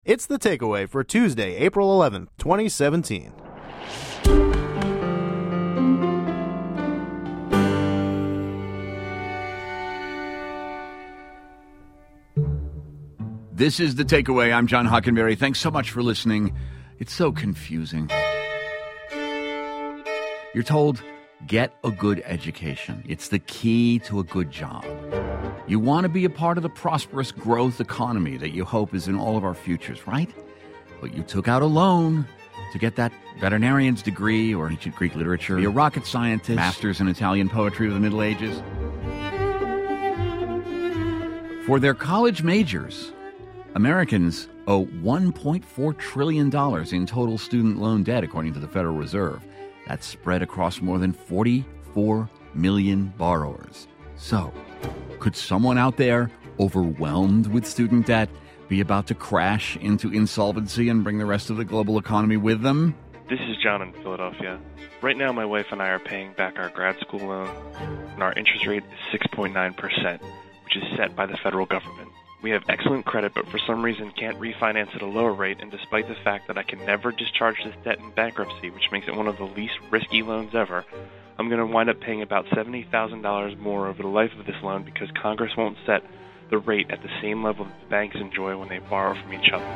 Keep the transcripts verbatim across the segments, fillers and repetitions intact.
It's The Takeaway for Tuesday, April eleventh, twenty seventeen. This is The Takeaway. I'm John Hockenberry. Thanks so much for listening. It's so confusing. You're told, get a good education. It's the key to a good job. You want to be a part of the prosperous growth economy that you hope is in all of our futures, right? But you took out a loan to get that veterinarian's degree or ancient Greek literature, be a rocket scientist, master's in Italian poetry of the Middle Ages. For their college majors, Americans owe one point four trillion dollars in total student loan debt, according to the Federal Reserve. That's spread across more than forty-four million borrowers. So, could someone out there, overwhelmed with student debt, be about to crash into insolvency and bring the rest of the global economy with them? This is John in Philadelphia. Right now, my wife and I are paying back our grad school loan, and our interest rate is six point nine percent, which is set by the federal government. We have excellent credit, but for some reason can't refinance at a lower rate, and despite the fact that I can never discharge this debt in bankruptcy, which makes it one of the least risky loans ever, I'm going to wind up paying about seventy thousand dollars more over the life of this loan because Congress won't set the rate at the same level that the banks enjoy when they borrow from each other.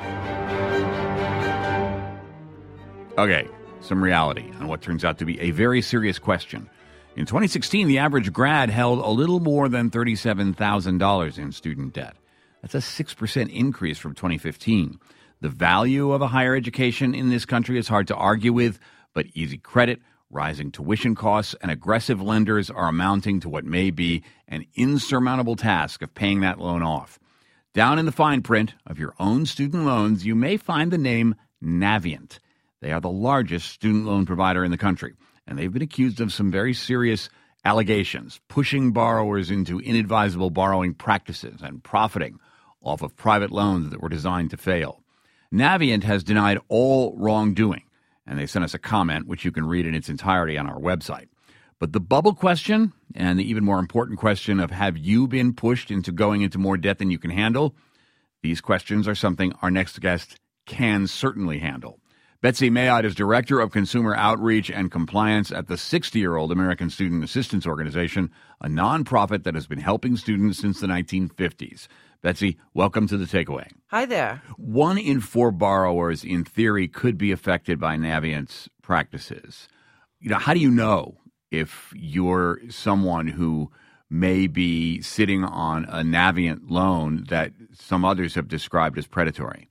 Okay, some reality on what turns out to be a very serious question. In twenty sixteen, the average grad held a little more than thirty-seven thousand dollars in student debt. That's a six percent increase from twenty fifteen. The value of a higher education in this country is hard to argue with, but easy credit, rising tuition costs, and aggressive lenders are amounting to what may be an insurmountable task of paying that loan off. Down in the fine print of your own student loans, you may find the name Navient. They are the largest student loan provider in the country, and they've been accused of some very serious allegations, pushing borrowers into inadvisable borrowing practices and profiting off of private loans that were designed to fail. Navient has denied all wrongdoing, and they sent us a comment, which you can read in its entirety on our website. But the bubble question, and the even more important question of have you been pushed into going into more debt than you can handle, these questions are something our next guest can certainly handle. Betsy Mayotte is Director of Consumer Outreach and Compliance at the sixty-year-old American Student Assistance Organization, a nonprofit that has been helping students since the nineteen fifties. Betsy, welcome to The Takeaway. Hi there. One in four borrowers, in theory, could be affected by Navient's practices. You know, how do you know if you're someone who may be sitting on a Navient loan that some others have described as predatory?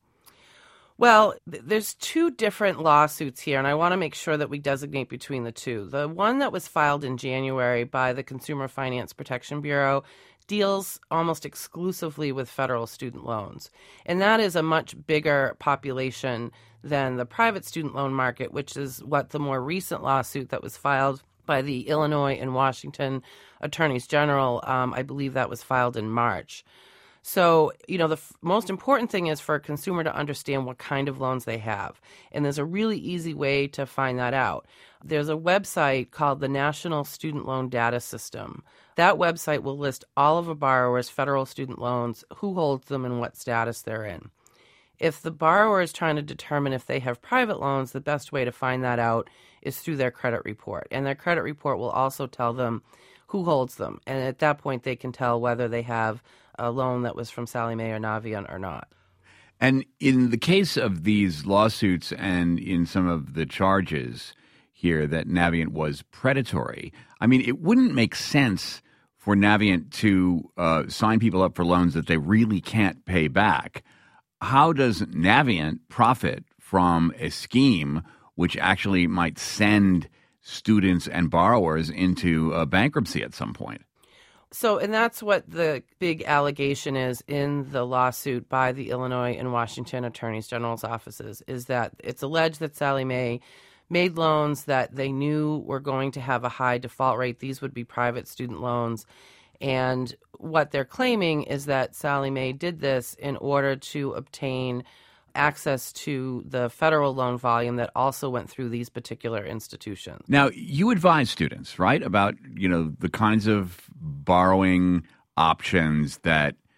Well, th- there's two different lawsuits here, and I want to make sure that we designate between the two. The one that was filed in January by the Consumer Finance Protection Bureau deals almost exclusively with federal student loans. And that is a much bigger population than the private student loan market, which is what the more recent lawsuit that was filed by the Illinois and Washington attorneys general, um, I believe that was filed in March. So, you know, the f- most important thing is for a consumer to understand what kind of loans they have. And there's a really easy way to find that out. There's a website called the National Student Loan Data System. That website will list all of a borrower's federal student loans, who holds them, and what status they're in. If the borrower is trying to determine if they have private loans, the best way to find that out is through their credit report. And their credit report will also tell them who holds them. And at that point, they can tell whether they have a loan that was from Sallie Mae or Navient or not. And in the case of these lawsuits and in some of the charges here that Navient was predatory, I mean, it wouldn't make sense for Navient to uh, sign people up for loans that they really can't pay back. How does Navient profit from a scheme which actually might send students and borrowers into uh, bankruptcy at some point? So, and that's what the big allegation is in the lawsuit by the Illinois and Washington Attorneys General's offices, is that it's alleged that Sallie Mae made loans that they knew were going to have a high default rate. These would be private student loans. And what they're claiming is that Sallie Mae did this in order to obtain access to the federal loan volume that also went through these particular institutions. Now, you advise students, right, about, you know, the kinds of borrowing options that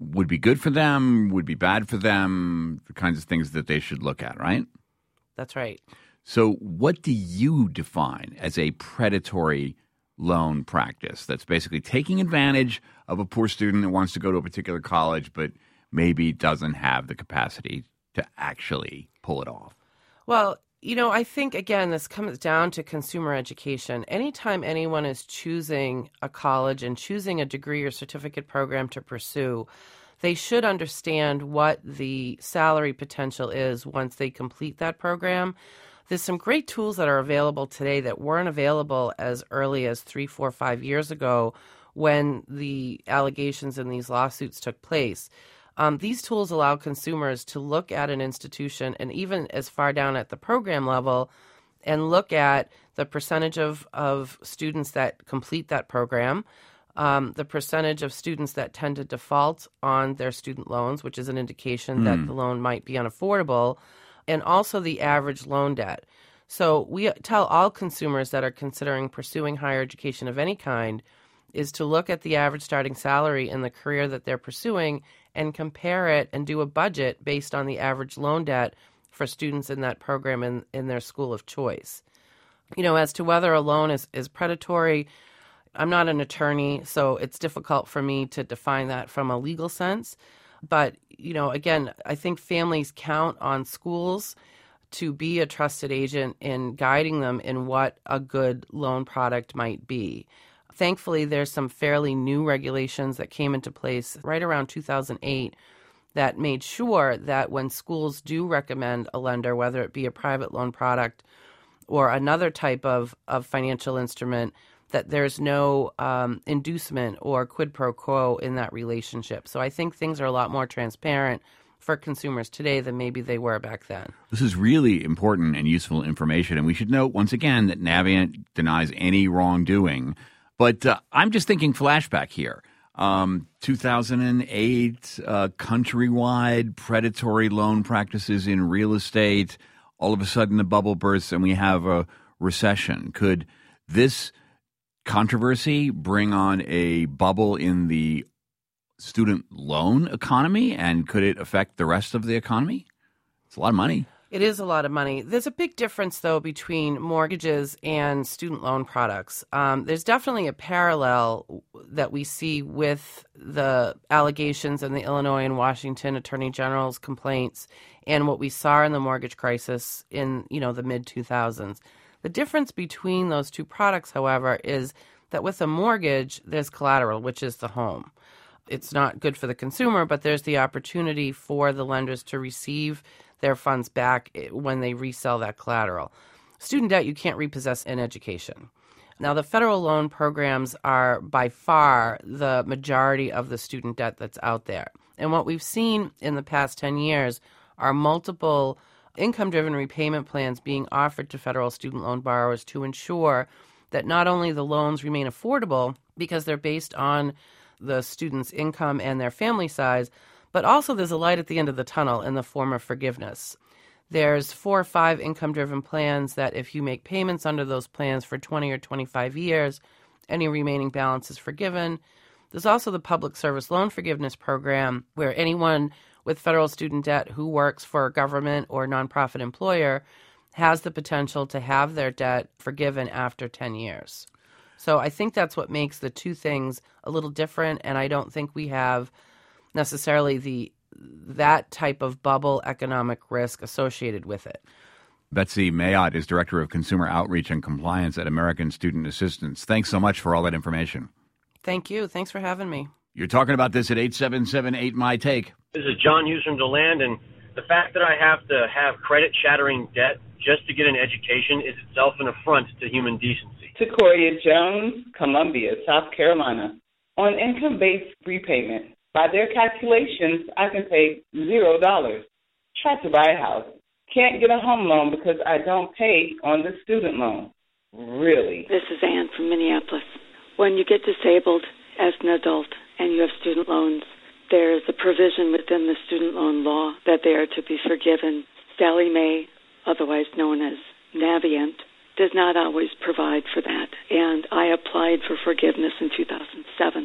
would be good for them, would be bad for them, the kinds of things that they should look at, right? That's right. So what do you define as a predatory loan practice that's basically taking advantage of a poor student that wants to go to a particular college but maybe doesn't have the capacity to actually pull it off? Well, you know, I think, again, this comes down to consumer education. Anytime anyone is choosing a college and choosing a degree or certificate program to pursue, they should understand what the salary potential is once they complete that program. There's some great tools that are available today that weren't available as early as three, four, five years ago when the allegations in these lawsuits took place. Um, these tools allow consumers to look at an institution and even as far down at the program level and look at the percentage of, of students that complete that program, um, the percentage of students that tend to default on their student loans, which is an indication mm. that the loan might be unaffordable, and also the average loan debt. So we tell all consumers that are considering pursuing higher education of any kind is to look at the average starting salary in the career that they're pursuing and compare it and do a budget based on the average loan debt for students in that program in, in their school of choice. You know, as to whether a loan is, is predatory, I'm not an attorney, so it's difficult for me to define that from a legal sense. But, you know, again, I think families count on schools to be a trusted agent in guiding them in what a good loan product might be. Thankfully, there's some fairly new regulations that came into place right around two thousand eight that made sure that when schools do recommend a lender, whether it be a private loan product or another type of, of financial instrument, that there's no um, inducement or quid pro quo in that relationship. So I think things are a lot more transparent for consumers today than maybe they were back then. This is really important and useful information, and we should note once again that Navient denies any wrongdoing. But uh, I'm just thinking flashback here. Um, two thousand eight, uh, countrywide predatory loan practices in real estate. All of a sudden the bubble bursts and we have a recession. Could this controversy bring on a bubble in the student loan economy, and could it affect the rest of the economy? It's a lot of money. It is a lot of money. There's a big difference, though, between mortgages and student loan products. Um, there's definitely a parallel that we see with the allegations in the Illinois and Washington Attorney General's complaints and what we saw in the mortgage crisis in, you know, the mid two thousands. The difference between those two products, however, is that with a mortgage, there's collateral, which is the home. It's not good for the consumer, but there's the opportunity for the lenders to receive their funds back when they resell that collateral. Student debt, you can't repossess in education. Now, the federal loan programs are by far the majority of the student debt that's out there. And what we've seen in the past ten years are multiple income-driven repayment plans being offered to federal student loan borrowers to ensure that not only the loans remain affordable because they're based on the student's income and their family size, but also there's a light at the end of the tunnel in the form of forgiveness. There's four or five income-driven plans that if you make payments under those plans for twenty or twenty-five years, any remaining balance is forgiven. There's also the Public Service Loan Forgiveness Program, where anyone with federal student debt who works for a government or nonprofit employer has the potential to have their debt forgiven after ten years. So I think that's what makes the two things a little different, and I don't think we have necessarily the that type of bubble economic risk associated with it. Betsy Mayotte is Director of Consumer Outreach and Compliance at American Student Assistance. Thanks so much for all that information. Thank you. Thanks for having me. You're talking about this at eight seven seven eight M Y Take. This is John Hughes from DeLand, and the fact that I have to have credit-shattering debt just to get an education is itself an affront to human decency. Sequoia Jones, Columbia, South Carolina. On income-based repayment, by their calculations, I can pay zero dollars. Try to buy a house. Can't get a home loan because I don't pay on the student loan. Really? This is Ann from Minneapolis. When you get disabled as an adult and you have student loans, there's a provision within the student loan law that they are to be forgiven. Sallie Mae, otherwise known as Navient, does not always provide for that. And I applied for forgiveness in two thousand seven.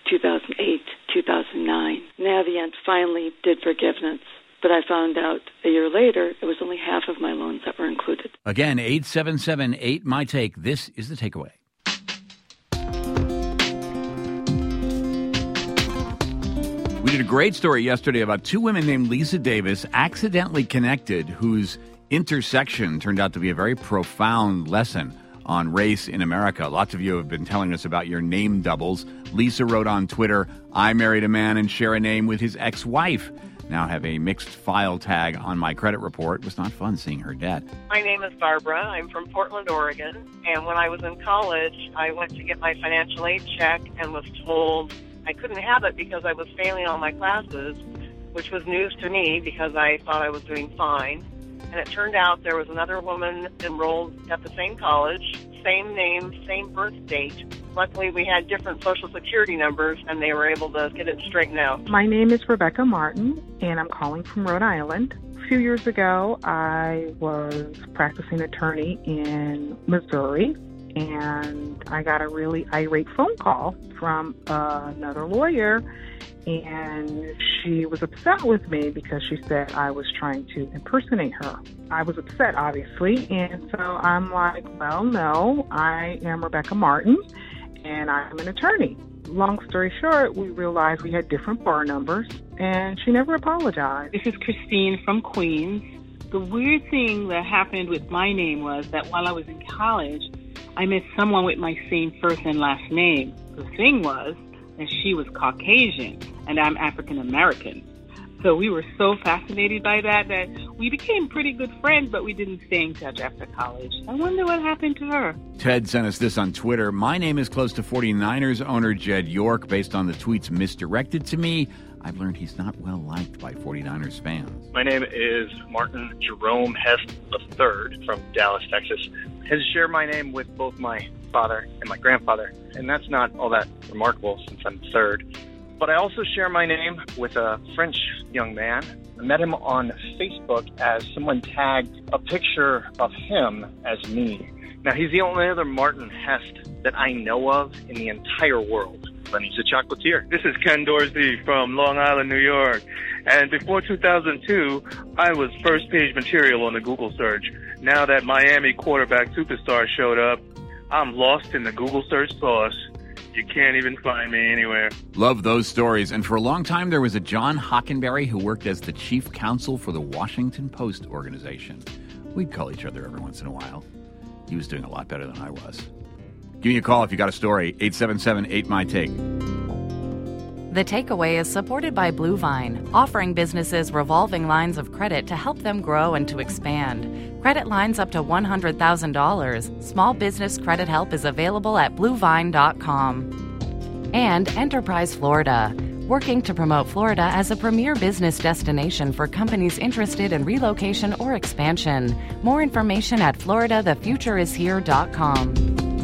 two thousand eight, two thousand nine. Navient finally did forgiveness, but I found out a year later it was only half of my loans that were included. Again, eight seven seven eight, my take. This is The Takeaway. We did a great story yesterday about two women named Lisa Davis, accidentally connected, whose intersection turned out to be a very profound lesson on race in America. Lots of you have been telling us about your name doubles. Lisa wrote on Twitter, I married a man and share a name with his ex-wife. Now have a mixed file tag on my credit report. It was not fun seeing her debt. My name is Barbara. I'm from Portland, Oregon. And when I was in college, I went to get my financial aid check and was told I couldn't have it because I was failing all my classes, which was news to me because I thought I was doing fine. And it turned out there was another woman enrolled at the same college, same name, same birth date. Luckily, we had different Social Security numbers, and they were able to get it straightened out. My name is Rebecca Martin, and I'm calling from Rhode Island. A few years ago, I was practicing attorney in Missouri, and I got a really irate phone call from uh, another lawyer, and she was upset with me because she said I was trying to impersonate her. I was upset, obviously, and so I'm like, well, no, I am Rebecca Martin, and I'm an attorney. Long story short, we realized we had different bar numbers, and she never apologized. This is Christine from Queens. The weird thing that happened with my name was that while I was in college, I met someone with my same first and last name. The thing was that she was Caucasian, and I'm African American. So we were so fascinated by that that we became pretty good friends, but we didn't stay in touch after college. I wonder what happened to her. Ted sent us this on Twitter. My name is close to forty-niners owner Jed York. Based on the tweets misdirected to me, I've learned he's not well liked by forty-niners fans. My name is Martin Jerome Hest the third from Dallas, Texas. I share my name with both my father and my grandfather, and that's not all that remarkable since I'm the third. But I also share my name with a French young man. I met him on Facebook as someone tagged a picture of him as me. Now, he's the only other Martin Hest that I know of in the entire world. And he's a chocolatier. This is Ken Dorsey from Long Island, New York. And before two thousand two, I was first page material on the Google search. Now that Miami quarterback superstar showed up, I'm lost in the Google search sauce. You can't even find me anywhere. Love those stories. And for a long time, there was a John Hockenberry who worked as the chief counsel for the Washington Post organization. We'd call each other every once in a while. He was doing a lot better than I was. Give me a call if you got a story. eight seven seven eight, my take. The Takeaway is supported by Blue Vine, offering businesses revolving lines of credit to help them grow and to expand. Credit lines up to one hundred thousand dollars. Small business credit help is available at blue vine dot com. And Enterprise Florida, working to promote Florida as a premier business destination for companies interested in relocation or expansion. More information at florida the future is here dot com.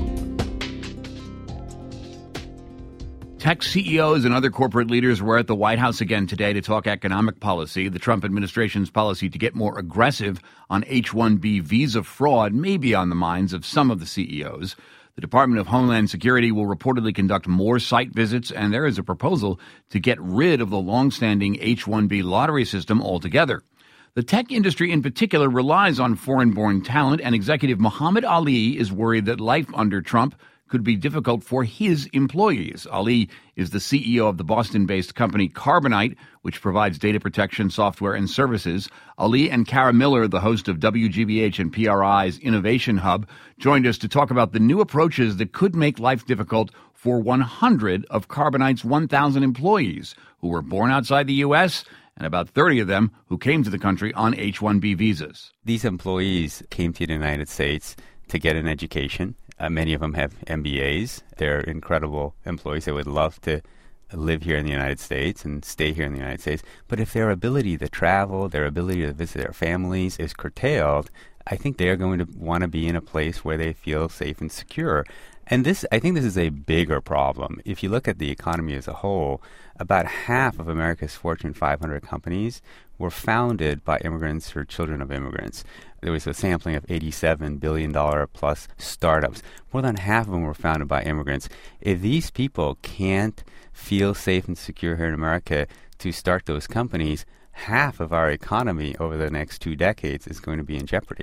Tech C E Os and other corporate leaders were at the White House again today to talk economic policy. The Trump administration's policy to get more aggressive on H one B visa fraud may be on the minds of some of the C E Os. The Department of Homeland Security will reportedly conduct more site visits, and there is a proposal to get rid of the longstanding H one B lottery system altogether. The tech industry in particular relies on foreign-born talent, and executive Muhammad Ali is worried that life under Trump could be difficult for his employees. Ali is the C E O of the Boston-based company Carbonite, which provides data protection software and services. Ali and Kara Miller, the host of W G B H and P R I's Innovation Hub, joined us to talk about the new approaches that could make life difficult for one hundred of Carbonite's one thousand employees who were born outside the U S and about thirty of them who came to the country on H one B visas. These employees came to the United States to get an education. Uh, many of them have M B As. They're incredible employees. They would love to live here in the United States and stay here in the United States. But if their ability to travel, their ability to visit their families is curtailed, I think they're going to want to be in a place where they feel safe and secure. And this, I think this is a bigger problem. If you look at the economy as a whole, about half of America's Fortune five hundred companies were founded by immigrants or children of immigrants. There was a sampling of eighty-seven billion dollars plus startups. More than half of them were founded by immigrants. If these people can't feel safe and secure here in America to start those companies, half of our economy over the next two decades is going to be in jeopardy.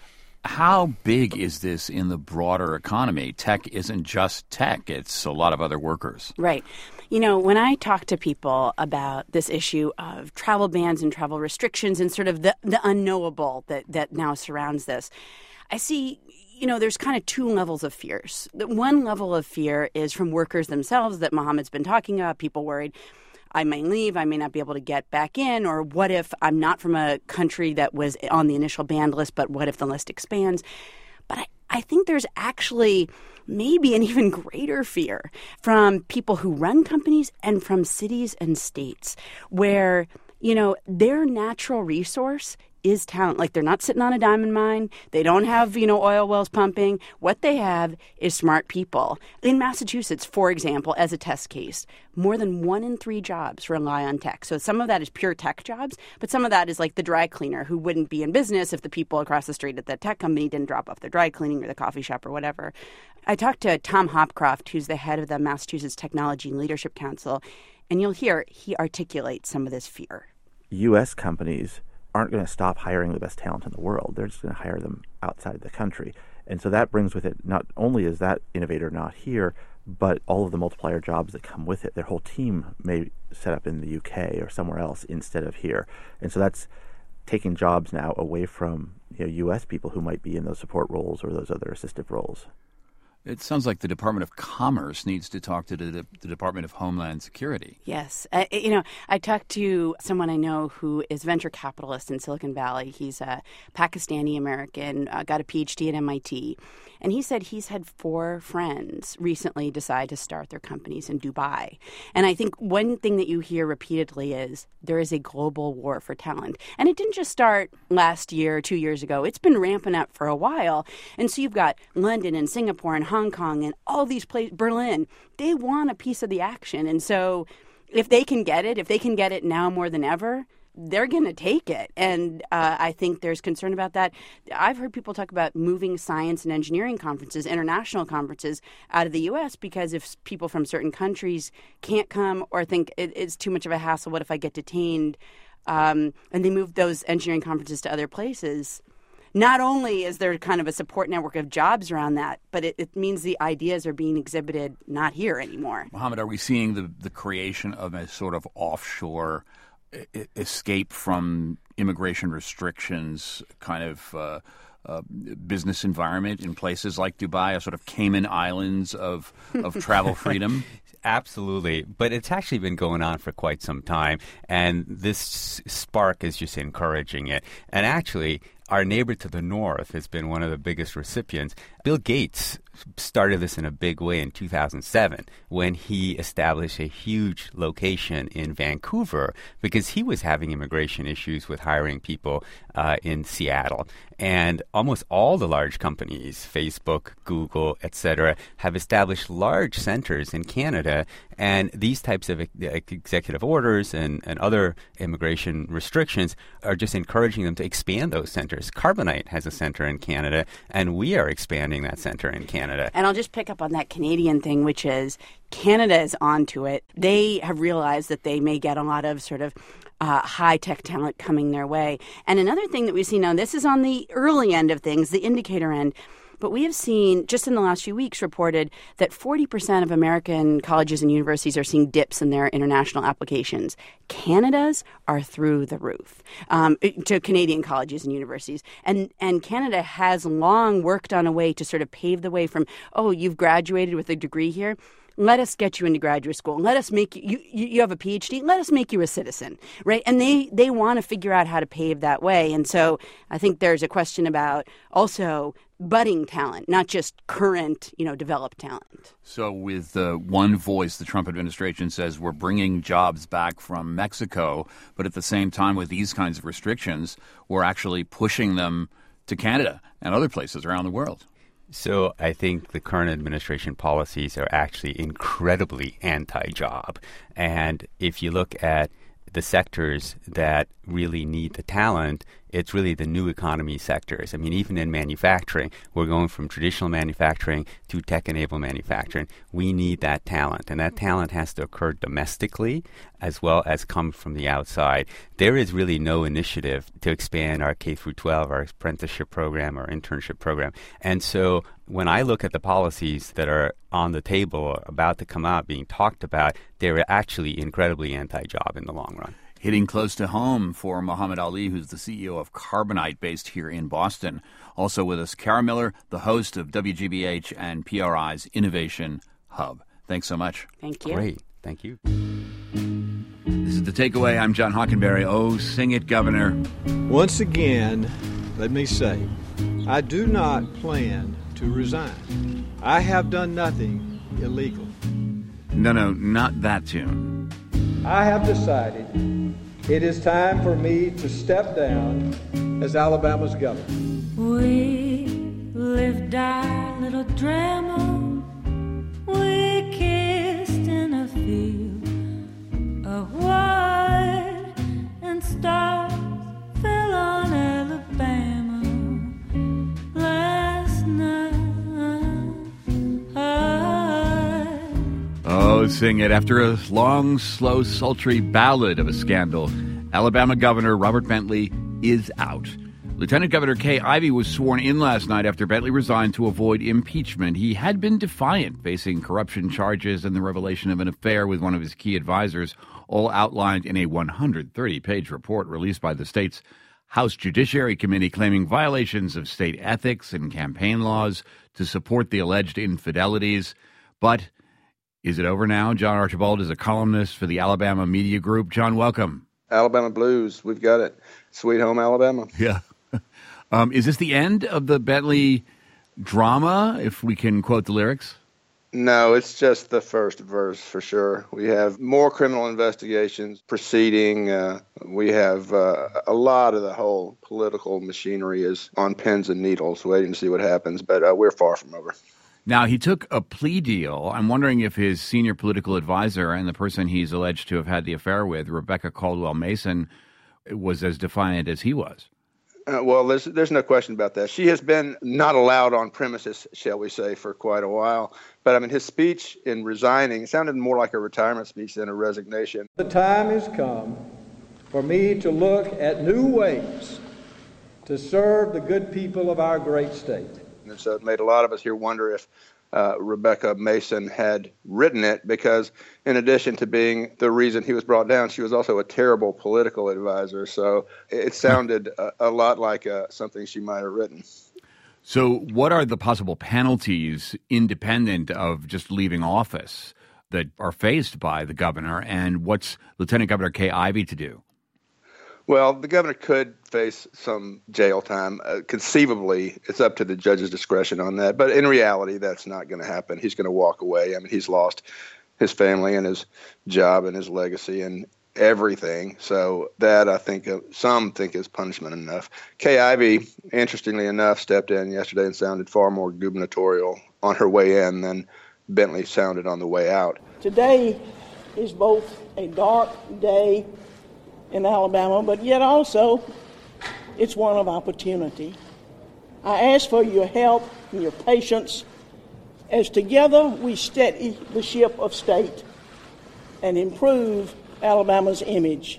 How big is this in the broader economy? Tech isn't just tech. It's a lot of other workers. Right. You know, when I talk to people about this issue of travel bans and travel restrictions and sort of the, the unknowable that, that now surrounds this, I see, you know, there's kind of two levels of fears. The one level of fear is from workers themselves that Mohammed's been talking about, people worried, I may leave, I may not be able to get back in, or what if I'm not from a country that was on the initial banned list, but what if the list expands? But I, I think there's actually maybe an even greater fear from people who run companies and from cities and states where, you know, their natural resource is talent. Like, they're not sitting on a diamond mine. They don't have, you know, oil wells pumping. What they have is smart people. In Massachusetts, for example, as a test case, more than one in three jobs rely on tech. So some of that is pure tech jobs, but some of that is like the dry cleaner who wouldn't be in business if the people across the street at that tech company didn't drop off their dry cleaning or the coffee shop or whatever. I talked to Tom Hopcroft, who's the head of the Massachusetts Technology and Leadership Council, and you'll hear he articulates some of this fear. U S companies aren't going to stop hiring the best talent in the world. They're just going to hire them outside of the country. And so that brings with it, not only is that innovator not here, but all of the multiplier jobs that come with it. Their whole team may set up in the U K or somewhere else instead of here. And so that's taking jobs now away from, you know, U S people who might be in those support roles or those other assistive roles. It sounds like the Department of Commerce needs to talk to the, the Department of Homeland Security. Yes. Uh, you know, I talked to someone I know who is venture capitalist in Silicon Valley. He's a Pakistani-American, uh, got a P H D at M I T. And he said he's had four friends recently decide to start their companies in Dubai. And I think one thing that you hear repeatedly is there is a global war for talent. And it didn't just start last year, two years ago. It's been ramping up for a while. And so you've got London and Singapore and Hong Kong and all these places, Berlin, they want a piece of the action. And so if they can get it, if they can get it now more than ever, they're going to take it. And uh, I think there's concern about that. I've heard people talk about moving science and engineering conferences, international conferences, out of the U S because if people from certain countries can't come or think it, it's too much of a hassle, what if I get detained? Um, and they move those engineering conferences to other places. Not only is there kind of a support network of jobs around that, but it, it means the ideas are being exhibited not here anymore. Mohammed, are we seeing the, the creation of a sort of offshore I- escape from immigration restrictions kind of uh, uh, business environment in places like Dubai, a sort of Cayman Islands of, of travel freedom? Absolutely. But it's actually been going on for quite some time. And this spark is just encouraging it. And actually, our neighbor to the north has been one of the biggest recipients. Bill Gates started this in a big way in two thousand seven when he established a huge location in Vancouver because he was having immigration issues with hiring people uh, in Seattle. And almost all the large companies, Facebook, Google, et cetera, have established large centers in Canada. And these types of executive orders and, and other immigration restrictions are just encouraging them to expand those centers. Carbonite has a center in Canada, and we are expanding that center in Canada. And I'll just pick up on that Canadian thing, which is Canada is onto it. They have realized that they may get a lot of sort of uh, high-tech talent coming their way. And another thing that we've seen now, this is on the early end of things, the indicator end, but we have seen, just in the last few weeks, reported that forty percent of American colleges and universities are seeing dips in their international applications. Canada's are through the roof um, to Canadian colleges and universities. And, and Canada has long worked on a way to sort of pave the way from, oh, you've graduated with a degree here. Let us get you into graduate school. Let us make you, you, you have a P H D. Let us make you a citizen, right? And they, they want to figure out how to pave that way. And so I think there's a question about also budding talent, not just current, you know, developed talent. So with uh, one voice, the Trump administration says we're bringing jobs back from Mexico, but at the same time with these kinds of restrictions, we're actually pushing them to Canada and other places around the world. So I think the current administration policies are actually incredibly anti-job. And if you look at the sectors that really need the talent, it's really the new economy sectors. I mean, even in manufacturing, we're going from traditional manufacturing to tech-enabled manufacturing. We need that talent, and that talent has to occur domestically as well as come from the outside. There is really no initiative to expand our K through twelve, our apprenticeship program, our internship program. And so when I look at the policies that are on the table or about to come out being talked about, they're actually incredibly anti-job in the long run. Hitting close to home for Muhammad Ali, who's the C E O of Carbonite based here in Boston. Also with us, Kara Miller, the host of W G B H and P R I's Innovation Hub. Thanks so much. Thank you. Great. Thank you. This is The Takeaway. I'm John Hockenberry. Oh, sing it, Governor. Once again, let me say, I do not plan to resign. I have done nothing illegal. No, no, not that tune. I have decided it is time for me to step down as Alabama's governor. We lived our little drama. We kissed in a field of white, and stars fell on Alabama last night. Oh, sing it. After a long, slow, sultry ballad of a scandal, Alabama Governor Robert Bentley is out. Lieutenant Governor Kay Ivey was sworn in last night after Bentley resigned to avoid impeachment. He had been defiant, facing corruption charges and the revelation of an affair with one of his key advisors, all outlined in a one hundred thirty page report released by the state's House Judiciary Committee, claiming violations of state ethics and campaign laws to support the alleged infidelities. But is it over now? John Archibald is a columnist for the Alabama Media Group. John, welcome. Alabama Blues, we've got it. Sweet home Alabama. Yeah. Um, is this the end of the Bentley drama, if we can quote the lyrics? No, it's just the first verse for sure. We have more criminal investigations proceeding. Uh, we have uh, a lot of the whole political machinery is on pins and needles, waiting to see what happens, but uh, we're far from over. Now, he took a plea deal. I'm wondering if his senior political advisor and the person he's alleged to have had the affair with, Rebecca Caldwell Mason, was as defiant as he was. Uh, well, there's there's no question about that. She has been not allowed on premises, shall we say, for quite a while. But, I mean, his speech in resigning sounded more like a retirement speech than a resignation. The time has come for me to look at new ways to serve the good people of our great state. And so it made a lot of us here wonder if uh, Rebecca Mason had written it, because in addition to being the reason he was brought down, she was also a terrible political advisor. So it sounded a, a lot like uh, something she might have written. So what are the possible penalties independent of just leaving office that are faced by the governor, and what's Lieutenant Governor Kay Ivey to do? Well, the governor could face some jail time. Uh, conceivably, it's up to the judge's discretion on that. But in reality, that's not going to happen. He's going to walk away. I mean, he's lost his family and his job and his legacy and everything. So that, I think, uh, some think is punishment enough. Kay Ivey, interestingly enough, stepped in yesterday and sounded far more gubernatorial on her way in than Bentley sounded on the way out. Today is both a dark day in Alabama, but yet also it's one of opportunity. I ask for your help and your patience as together we steady the ship of state and improve Alabama's image.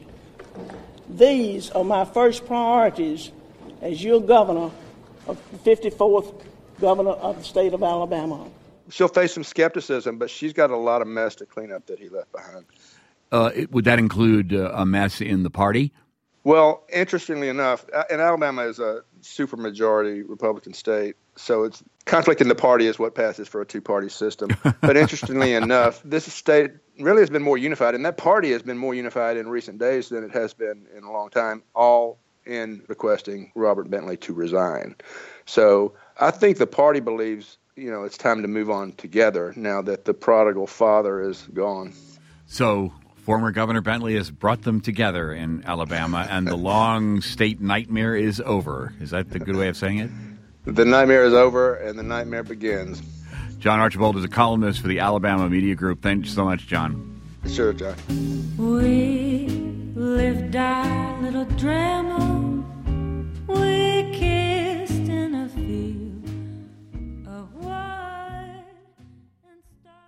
These are my first priorities as your governor of the fifty-fourth governor of the state of Alabama. She'll face some skepticism, but she's got a lot of mess to clean up that he left behind. Uh, it, would that include uh, a mess in the party? Well, interestingly enough, and Alabama is a supermajority Republican state, so it's conflict in the party is what passes for a two-party system. But interestingly enough, this state really has been more unified, and that party has been more unified in recent days than it has been in a long time, all in requesting Robert Bentley to resign. So I think the party believes, you know, it's time to move on together now that the prodigal father is gone. So former Governor Bentley has brought them together in Alabama, and the long state nightmare is over. Is that the good way of saying it? The nightmare is over, and the nightmare begins. John Archibald is a columnist for the Alabama Media Group. Thank you so much, John. Sure, John. We lived our little drama.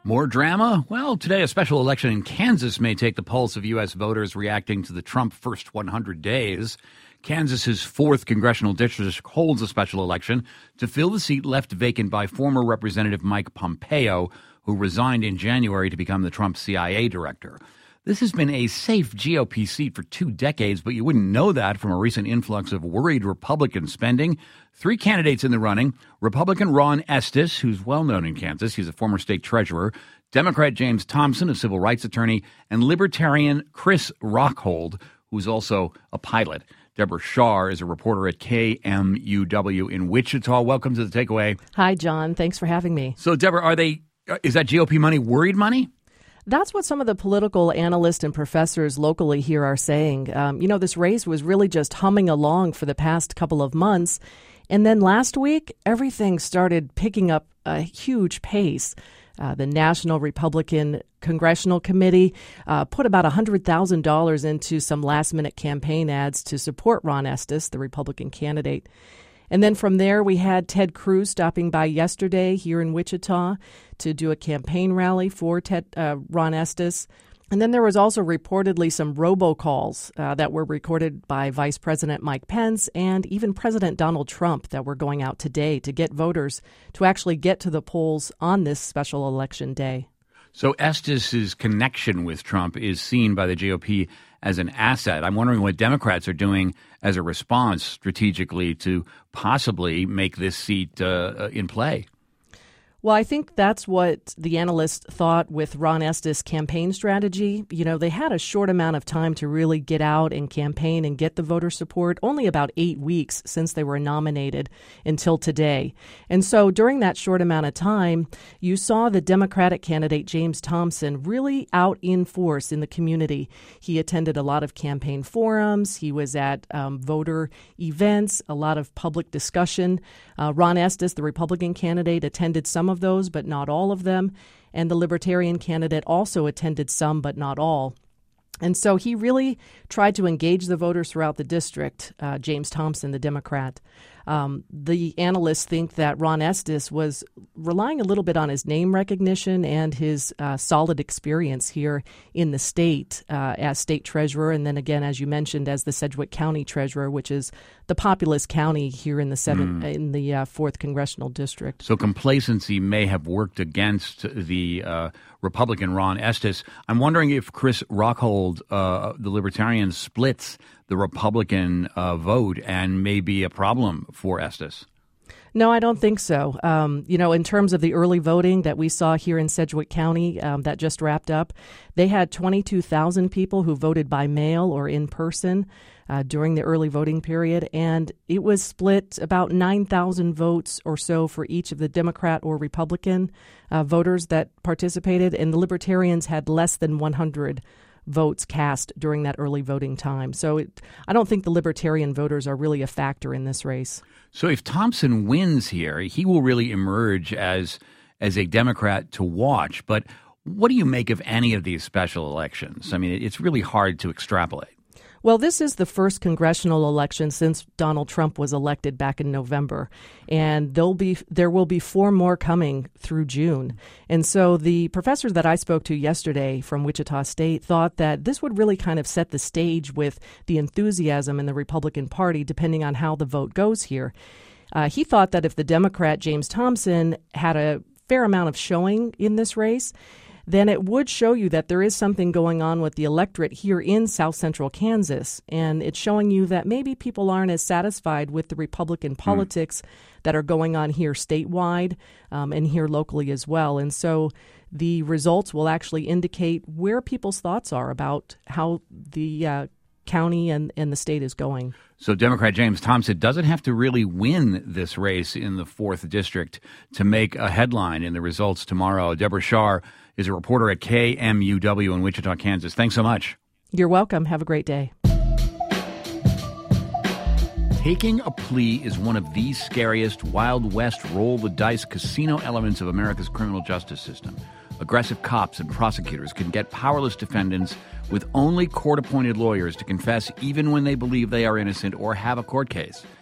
More drama? Well, today a special election in Kansas may take the pulse of U S voters reacting to the Trump first one hundred days. Kansas's fourth congressional district holds a special election to fill the seat left vacant by former Representative Mike Pompeo, who resigned in January to become the Trump C I A director. This has been a safe G O P seat for two decades, but you wouldn't know that from a recent influx of worried Republican spending. Three candidates in the running: Republican Ron Estes, who's well known in Kansas. He's a former state treasurer. Democrat James Thompson, a civil rights attorney. And Libertarian Chris Rockhold, who's also a pilot. Deborah Shar is a reporter at K M U W in Wichita. Welcome to The Takeaway. Hi, John. Thanks for having me. So, Deborah, are they? Is that G O P money worried money? That's what some of the political analysts and professors locally here are saying. Um, you know, this race was really just humming along for the past couple of months. And then last week, everything started picking up a huge pace. Uh, the National Republican Congressional Committee uh, put about one hundred thousand dollars into some last-minute campaign ads to support Ron Estes, the Republican candidate. And then from there, we had Ted Cruz stopping by yesterday here in Wichita to do a campaign rally for Ted, uh, Ron Estes. And then there was also reportedly some robocalls uh, that were recorded by Vice President Mike Pence and even President Donald Trump that were going out today to get voters to actually get to the polls on this special election day. So Estes' connection with Trump is seen by the G O P as an asset. I'm wondering what Democrats are doing as a response strategically to possibly make this seat uh, in play. Well, I think that's what the analysts thought with Ron Estes' campaign strategy. You know, they had a short amount of time to really get out and campaign and get the voter support, only about eight weeks since they were nominated until today. And so during that short amount of time, you saw the Democratic candidate, James Thompson, really out in force in the community. He attended a lot of campaign forums. He was at um, voter events, a lot of public discussion. Uh, Ron Estes, the Republican candidate, attended some of those, but not all of them. And the Libertarian candidate also attended some, but not all. And so he really tried to engage the voters throughout the district, uh, James Thompson, the Democrat. Um, the analysts think that Ron Estes was relying a little bit on his name recognition and his uh, solid experience here in the state uh, as state treasurer. And then again, as you mentioned, as the Sedgwick County treasurer, which is the populous county here in the seventh, mm. in the uh, fourth congressional district. So complacency may have worked against the uh, Republican Ron Estes. I'm wondering if Chris Rockhold, uh, the Libertarian, splits the Republican uh, vote and may be a problem for Estes. No, I don't think so. Um, you know, in terms of the early voting that we saw here in Sedgwick County um, that just wrapped up, they had twenty-two thousand people who voted by mail or in person uh, during the early voting period, and it was split about nine thousand votes or so for each of the Democrat or Republican uh, voters that participated, and the Libertarians had less than one hundred votes cast during that early voting time. So it, I don't think the Libertarian voters are really a factor in this race. So if Thompson wins here, he will really emerge as as a Democrat to watch. But what do you make of any of these special elections? I mean, it's really hard to extrapolate. Well, this is the first congressional election since Donald Trump was elected back in November, and there'll be there will be four more coming through June. And so the professors that I spoke to yesterday from Wichita State thought that this would really kind of set the stage with the enthusiasm in the Republican Party, depending on how the vote goes here. Uh, he thought that if the Democrat James Thompson had a fair amount of showing in this race, then it would show you that there is something going on with the electorate here in South Central Kansas. And it's showing you that maybe people aren't as satisfied with the Republican politics mm. that are going on here statewide um, and here locally as well. And so the results will actually indicate where people's thoughts are about how the uh, county and, and the state is going. So Democrat James Thompson doesn't have to really win this race in the fourth district to make a headline in the results tomorrow. Deborah Shar is a reporter at K M U W in Wichita, Kansas. Thanks so much. You're welcome. Have a great day. Taking a plea is one of the scariest Wild West roll-the-dice casino elements of America's criminal justice system. Aggressive cops and prosecutors can get powerless defendants with only court-appointed lawyers to confess even when they believe they are innocent or have a court case.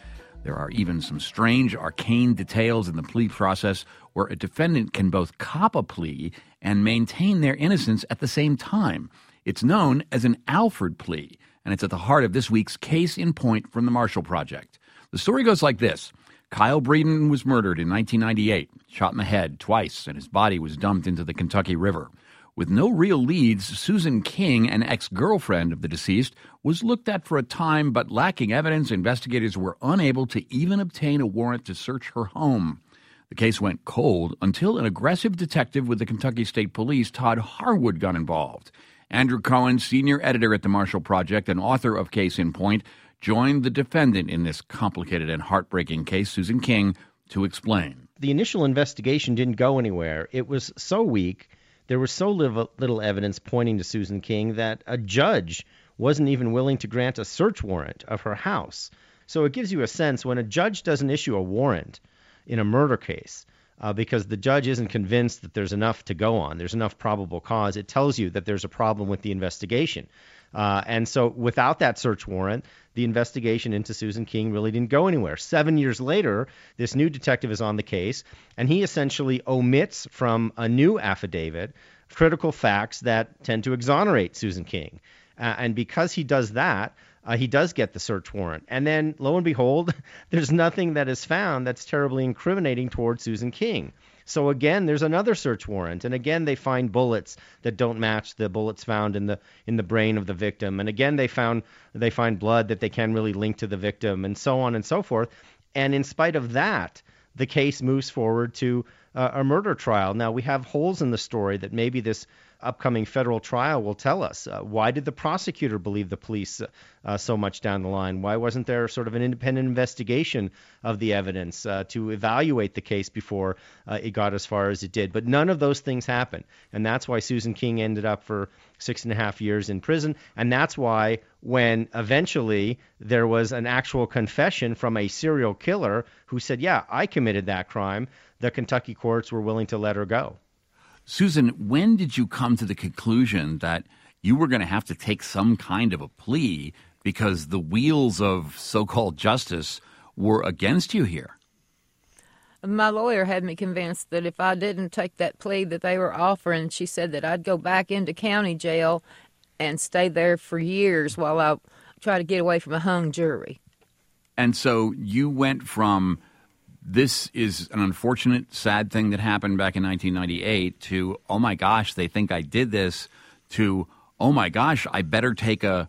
There are even some strange, arcane details in the plea process where a defendant can both cop a plea and maintain their innocence at the same time. It's known as an Alford plea, and it's at the heart of this week's Case in Point from the Marshall Project. The story goes like this. Kyle Breeden was murdered in nineteen ninety-eight, shot in the head twice, and his body was dumped into the Kentucky River. With no real leads, Susan King, an ex-girlfriend of the deceased, was looked at for a time, but lacking evidence, investigators were unable to even obtain a warrant to search her home. The case went cold until an aggressive detective with the Kentucky State Police, Todd Harwood, got involved. Andrew Cohen, senior editor at the Marshall Project and author of Case in Point, joined the defendant in this complicated and heartbreaking case, Susan King, to explain. The initial investigation didn't go anywhere. It was so weak. There was so little, little evidence pointing to Susan King that a judge wasn't even willing to grant a search warrant of her house. So it gives you a sense when a judge doesn't issue a warrant in a murder case uh, because the judge isn't convinced that there's enough to go on, there's enough probable cause, it tells you that there's a problem with the investigation. Uh, and so without that search warrant, the investigation into Susan King really didn't go anywhere. Seven years later, this new detective is on the case, and he essentially omits from a new affidavit critical facts that tend to exonerate Susan King. Uh, and because he does that, uh, he does get the search warrant. And then, lo and behold, there's nothing that is found that's terribly incriminating towards Susan King. So again, there's another search warrant, and again they find bullets that don't match the bullets found in the in the brain of the victim, and again they found they find blood that they can't really link to the victim, and so on and so forth. And in spite of that, the case moves forward to uh, a murder trial. Now we have holes in the story that maybe this upcoming federal trial will tell us. Uh, why did the prosecutor believe the police uh, so much down the line? Why wasn't there sort of an independent investigation of the evidence uh, to evaluate the case before uh, it got as far as it did? But none of those things happened. And that's why Susan King ended up for six and a half years in prison. And that's why when eventually there was an actual confession from a serial killer who said, yeah, I committed that crime, the Kentucky courts were willing to let her go. Susan, when did you come to the conclusion that you were going to have to take some kind of a plea because the wheels of so-called justice were against you here? My lawyer had me convinced that if I didn't take that plea that they were offering, she said that I'd go back into county jail and stay there for years while I try to get away from a hung jury. And so you went from this is an unfortunate, sad thing that happened back in nineteen ninety-eight to, oh my gosh, they think I did this, to, oh my gosh, I better take a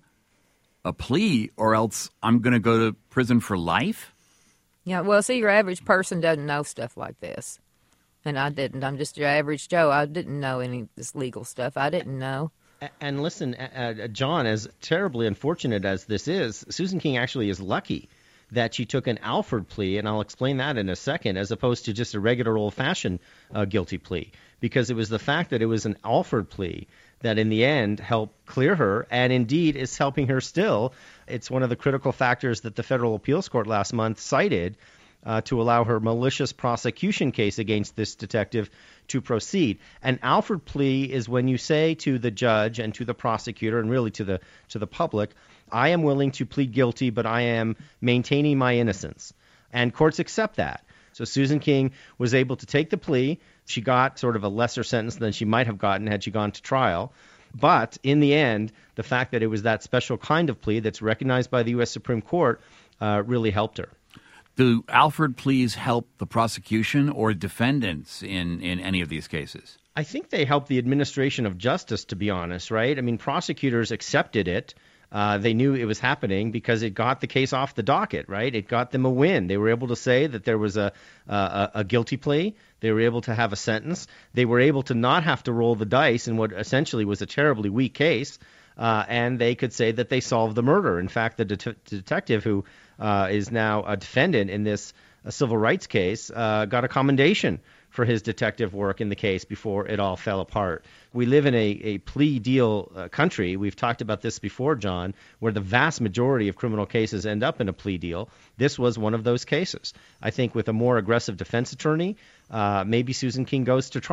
a plea or else I'm going to go to prison for life? Yeah, well, see, your average person doesn't know stuff like this. And I didn't. I'm just your average Joe. I didn't know any of this legal stuff. I didn't know. And listen, uh, John, as terribly unfortunate as this is, Susan King actually is lucky that she took an Alford plea, and I'll explain that in a second, as opposed to just a regular old-fashioned uh, guilty plea, because it was the fact that it was an Alford plea that in the end helped clear her, and indeed is helping her still. It's one of the critical factors that the Federal Appeals Court last month cited uh, to allow her malicious prosecution case against this detective to proceed. An Alford plea is when you say to the judge and to the prosecutor and really to the to the public, I am willing to plead guilty, but I am maintaining my innocence. And courts accept that. So Susan King was able to take the plea. She got sort of a lesser sentence than she might have gotten had she gone to trial. But in the end, the fact that it was that special kind of plea that's recognized by the U S Supreme Court uh, really helped her. Do Alford pleas help the prosecution or defendants in, in any of these cases? I think they help the administration of justice, to be honest, right? I mean, prosecutors accepted it. Uh, they knew it was happening because it got the case off the docket, right? It got them a win. They were able to say that there was a, a, a guilty plea. They were able to have a sentence. They were able to not have to roll the dice in what essentially was a terribly weak case, uh, and they could say that they solved the murder. In fact, the det- detective who uh, is now a defendant in this uh, civil rights case uh, got a commendation for his detective work in the case before it all fell apart. We live in a, a plea deal uh, country. We've talked about this before, John, where the vast majority of criminal cases end up in a plea deal. This was one of those cases. I think with a more aggressive defense attorney, uh, maybe Susan King goes to trial.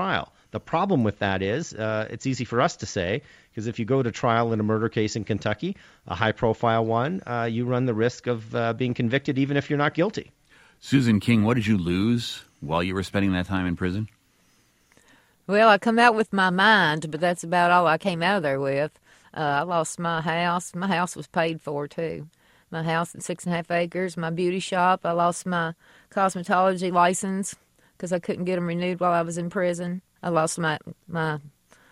The problem with that is uh, it's easy for us to say, because if you go to trial in a murder case in Kentucky, a high-profile one, uh, you run the risk of uh, being convicted even if you're not guilty. Susan King, what did you lose while you were spending that time in prison? Well, I come out with my mind, but that's about all I came out of there with. Uh, I lost my house. My house was paid for, too. My house at six and a half acres, my beauty shop. I lost my cosmetology license because I couldn't get them renewed while I was in prison. I lost my my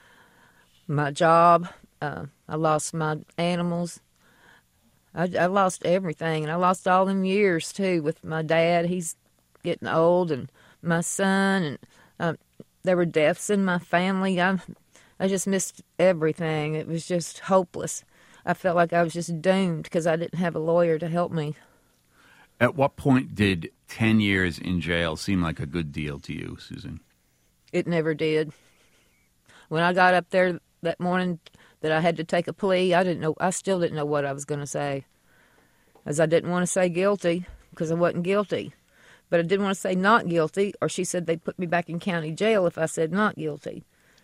my job. Uh, I lost my animals. I, I lost everything, and I lost all them years, too, with my dad. He's getting old, and my son, and uh, there were deaths in my family. I, I just missed everything. It was just hopeless. I felt like I was just doomed because I didn't have a lawyer to help me. At what point did ten years in jail seem like a good deal to you, Susan? It never did. When I got up there that morning that I had to take a plea, I didn't know. I still didn't know what I was going to say, as I didn't want to say guilty because I wasn't guilty. But I didn't want to say not guilty, or she said they'd put me back in county jail if I said not guilty.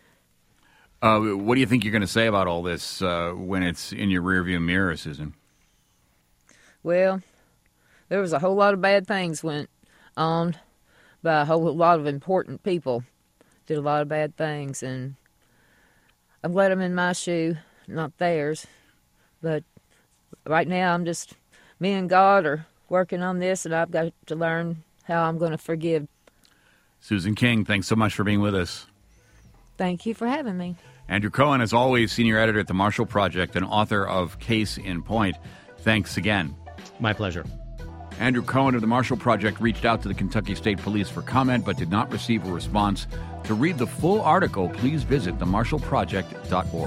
Uh, what do you think you're going to say about all this uh, when it's in your rearview mirror, Susan? Well, there was a whole lot of bad things went on by a whole lot of important people. Did a lot of bad things, and I'm glad I'm in my shoe, not theirs. But right now, I'm just, me and God are working on this, and I've got to learn how I'm going to forgive. Susan King, thanks so much for being with us. Thank you for having me. Andrew Cohen, as always, senior editor at The Marshall Project and author of Case in Point. Thanks again. My pleasure. Andrew Cohen of The Marshall Project reached out to the Kentucky State Police for comment but did not receive a response. To read the full article, please visit the marshall project dot org.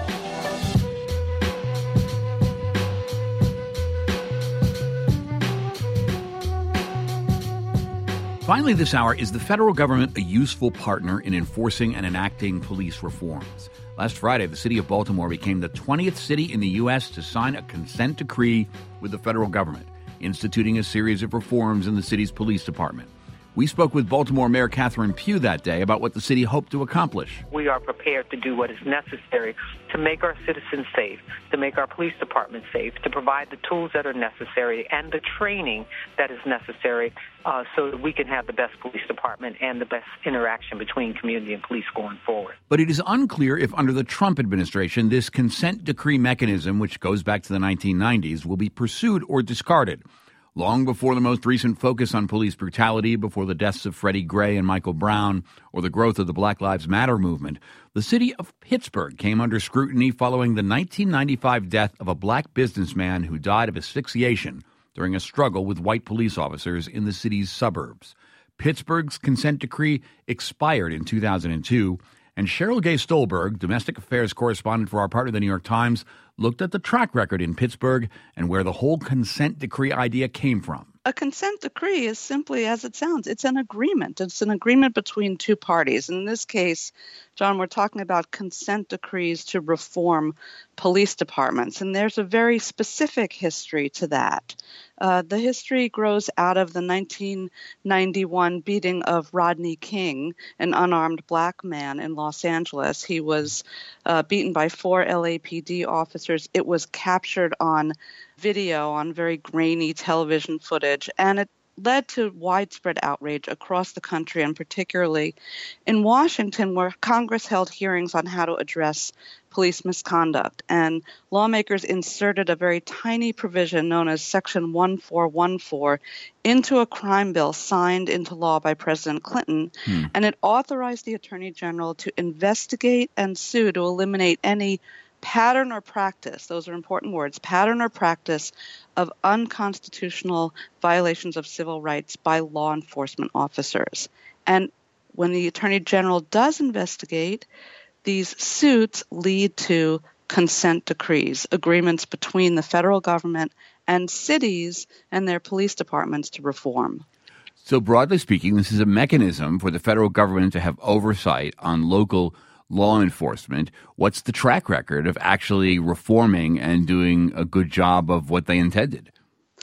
Finally this hour, is the federal government a useful partner in enforcing and enacting police reforms? Last Friday, the city of Baltimore became the twentieth city in the U S to sign a consent decree with the federal government, instituting a series of reforms in the city's police department. We spoke with Baltimore Mayor Catherine Pugh that day about what the city hoped to accomplish. We are prepared to do what is necessary to make our citizens safe, to make our police department safe, to provide the tools that are necessary and the training that is necessary uh, so that we can have the best police department and the best interaction between community and police going forward. But it is unclear if under the Trump administration, this consent decree mechanism, which goes back to the nineteen nineties, will be pursued or discarded. Long before the most recent focus on police brutality, before the deaths of Freddie Gray and Michael Brown, or the growth of the Black Lives Matter movement, the city of Pittsburgh came under scrutiny following the nineteen ninety-five death of a black businessman who died of asphyxiation during a struggle with white police officers in the city's suburbs. Pittsburgh's consent decree expired in two thousand two, and Cheryl Gay Stolberg, domestic affairs correspondent for our partner, the New York Times, looked at the track record in Pittsburgh and where the whole consent decree idea came from. A consent decree is simply as it sounds. It's an agreement. It's an agreement between two parties. In this case, John, we're talking about consent decrees to reform police departments, and there's a very specific history to that. Uh, the history grows out of the nineteen ninety-one beating of Rodney King, an unarmed black man in Los Angeles. He was uh, beaten by four L A P D officers. It was captured on video, on very grainy television footage, and it led to widespread outrage across the country, and particularly in Washington, where Congress held hearings on how to address police misconduct. And lawmakers inserted a very tiny provision known as Section one four one four into a crime bill signed into law by President Clinton. Hmm. And it authorized the Attorney General to investigate and sue to eliminate any pattern or practice, those are important words, pattern or practice of unconstitutional violations of civil rights by law enforcement officers. And when the Attorney General does investigate, these suits lead to consent decrees, agreements between the federal government and cities and their police departments to reform. So broadly speaking, this is a mechanism for the federal government to have oversight on local law enforcement. What's the track record of actually reforming and doing a good job of what they intended?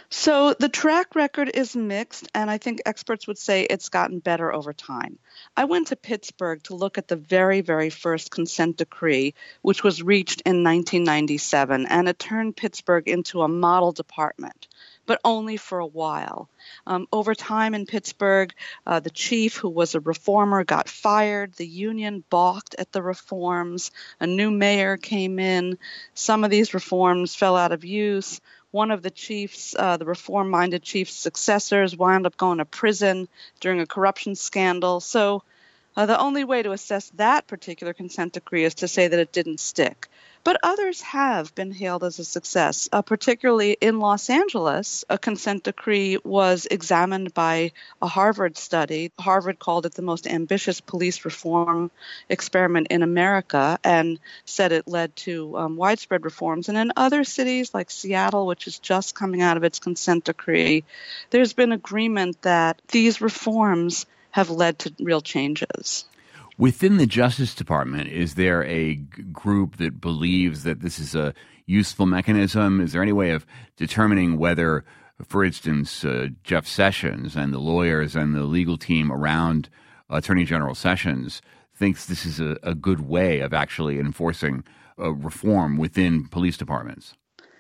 So the track record is mixed, and I think experts would say it's gotten better over time. I went to Pittsburgh to look at the very, very first consent decree, which was reached in nineteen ninety-seven, and it turned Pittsburgh into a model department, but only for a while. Um, over time in Pittsburgh, uh, the chief, who was a reformer, got fired. The union balked at the reforms. A new mayor came in. Some of these reforms fell out of use. One of the chief's, uh, the reform-minded chief's successors wound up going to prison during a corruption scandal. So uh, the only way to assess that particular consent decree is to say that it didn't stick. But others have been hailed as a success, uh, particularly in Los Angeles. A consent decree was examined by a Harvard study. Harvard called it the most ambitious police reform experiment in America and said it led to um, widespread reforms. And in other cities like Seattle, which is just coming out of its consent decree, there's been agreement that these reforms have led to real changes. Within the Justice Department, is there a g- group that believes that this is a useful mechanism? Is there any way of determining whether, for instance, uh, Jeff Sessions and the lawyers and the legal team around Attorney General Sessions thinks this is a, a good way of actually enforcing uh, reform within police departments?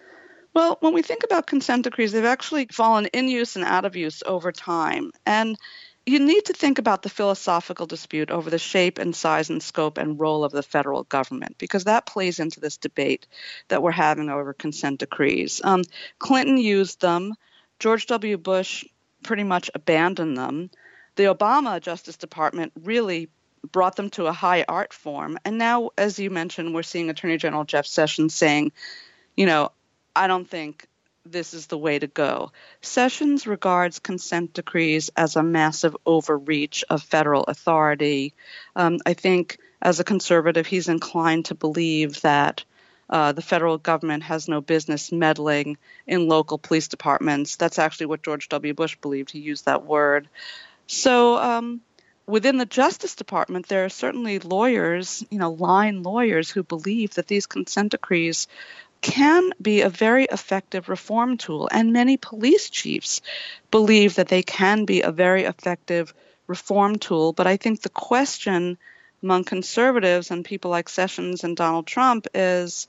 Well, when we think about consent decrees, they've actually fallen in use and out of use over time. And you need to think about the philosophical dispute over the shape and size and scope and role of the federal government, because that plays into this debate that we're having over consent decrees. Um, Clinton used them. George W. Bush pretty much abandoned them. The Obama Justice Department really brought them to a high art form. And now, as you mentioned, we're seeing Attorney General Jeff Sessions saying, you know, I don't think this is the way to go. Sessions regards consent decrees as a massive overreach of federal authority. Um, I think as a conservative, he's inclined to believe that uh, the federal government has no business meddling in local police departments. That's actually what George W. Bush believed. He used that word. So um, within the Justice Department, there are certainly lawyers, you know, line lawyers who believe that these consent decrees can be a very effective reform tool. And many police chiefs believe that they can be a very effective reform tool. But I think the question among conservatives and people like Sessions and Donald Trump is,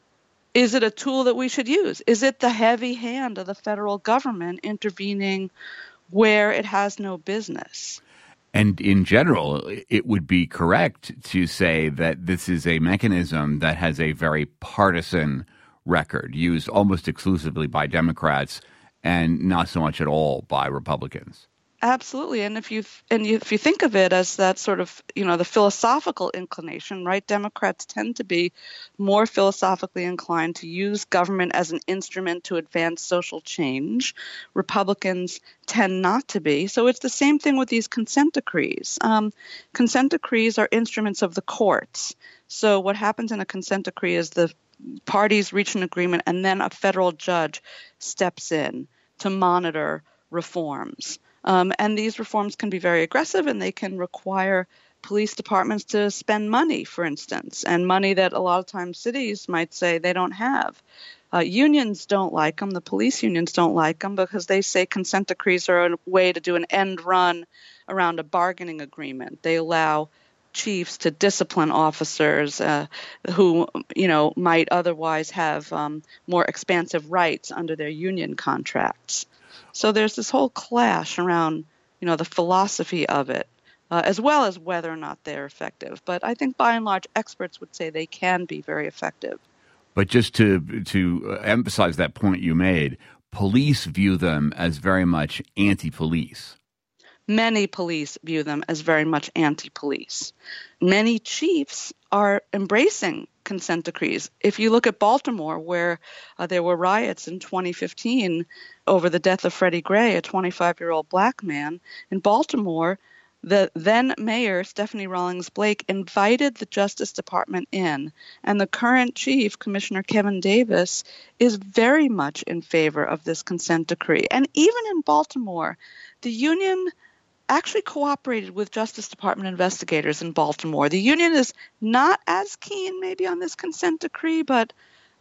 is it a tool that we should use? Is it the heavy hand of the federal government intervening where it has no business? And in general, it would be correct to say that this is a mechanism that has a very partisan record, used almost exclusively by Democrats and not so much at all by Republicans. Absolutely. And if you and you, if you think of it as that sort of, you know, the philosophical inclination, right? Democrats tend to be more philosophically inclined to use government as an instrument to advance social change. Republicans tend not to be. So it's the same thing with these consent decrees. Um, consent decrees are instruments of the courts. So what happens in a consent decree is the parties reach an agreement and then a federal judge steps in to monitor reforms. Um, and these reforms can be very aggressive, and they can require police departments to spend money, for instance, and money that a lot of times cities might say they don't have. Uh, unions don't like them. The police unions don't like them because they say consent decrees are a way to do an end run around a bargaining agreement. They allow chiefs to discipline officers uh, who, you know, might otherwise have um, more expansive rights under their union contracts. So there's this whole clash around, you know, the philosophy of it, uh, as well as whether or not they're effective. But I think by and large, experts would say they can be very effective. But just to to emphasize that point you made, police view them as very much anti-police. Many police view them as very much anti-police. Many chiefs are embracing consent decrees. If you look at Baltimore, where uh, there were riots in twenty fifteen over the death of Freddie Gray, a twenty-five-year-old black man, in Baltimore, the then mayor, Stephanie Rawlings Blake, invited the Justice Department in, and the current chief, Commissioner Kevin Davis, is very much in favor of this consent decree. And even in Baltimore, the union actually cooperated with Justice Department investigators in Baltimore. The union is not as keen maybe on this consent decree, but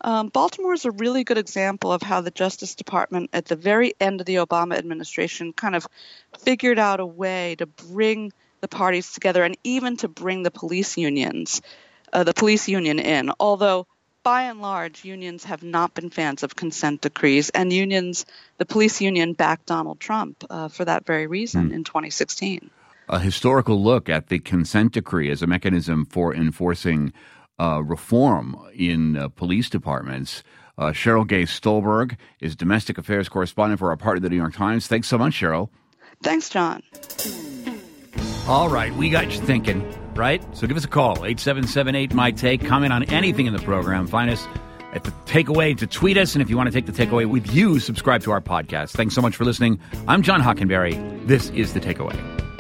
Um, Baltimore is a really good example of how the Justice Department at the very end of the Obama administration kind of figured out a way to bring the parties together and even to bring the police unions, uh, the police union in, although by and large, unions have not been fans of consent decrees, and unions, the police union backed Donald Trump uh, for that very reason mm. in twenty sixteen. A historical look at the consent decree as a mechanism for enforcing uh, reform in uh, police departments. Uh, Cheryl Gay Stolberg is domestic affairs correspondent for our partner, the New York Times. Thanks so much, Cheryl. Thanks, John. All right, we got you thinking, right? So give us a call, eight seven seven eight, M Y T A K E. Comment on anything in the program. Find us at The Takeaway to tweet us. And if you want to take The Takeaway with you, subscribe to our podcast. Thanks so much for listening. I'm John Hockenberry. This is The Takeaway.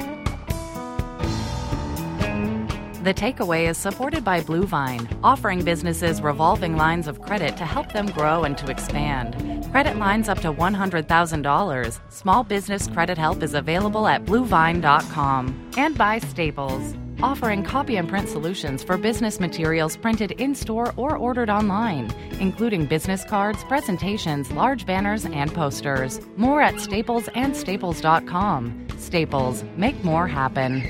The Takeaway is supported by Blue Vine, offering businesses revolving lines of credit to help them grow and to expand. Credit lines up to one hundred thousand dollars. Small business credit help is available at blue vine dot com. And by Staples, offering copy and print solutions for business materials printed in-store or ordered online, including business cards, presentations, large banners, and posters. More at staples and staples dot com. Staples, make more happen.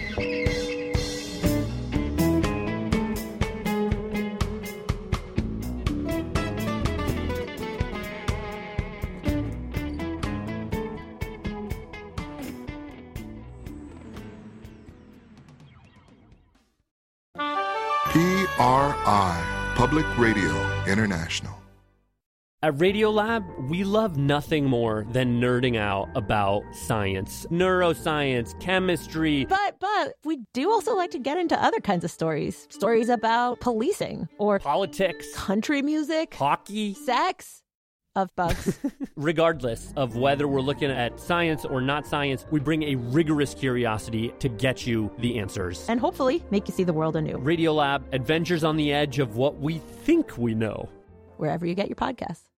P R I, Public Radio International. At Radiolab, we love nothing more than nerding out about science, neuroscience, chemistry. But, but, we do also like to get into other kinds of stories. Stories about policing or politics, country music, hockey, sex. Of bugs. Regardless of whether we're looking at science or not science, we bring a rigorous curiosity to get you the answers. And hopefully make you see the world anew. Radiolab, adventures on the edge of what we think we know. Wherever you get your podcasts.